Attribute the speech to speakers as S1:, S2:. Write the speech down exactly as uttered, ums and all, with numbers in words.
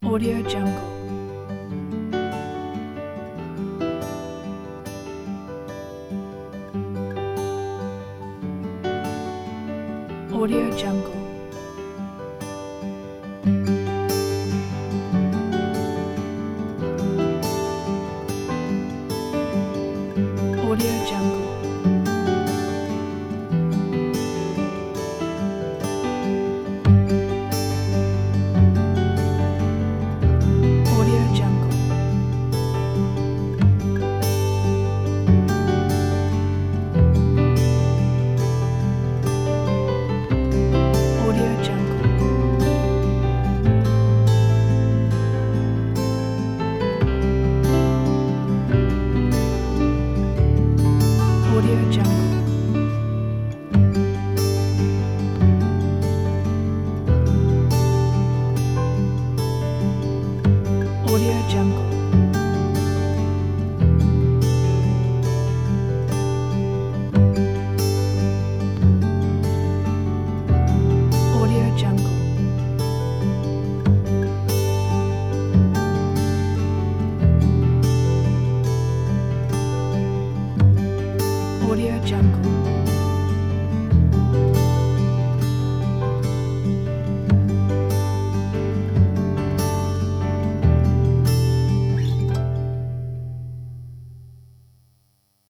S1: Audio Jungle. Audio Jungle. Audio Jungle. Audio Jungle. Audio Jungle. Audio Jungle. Audio Jungle. Audio Jungle. Audio Jungle.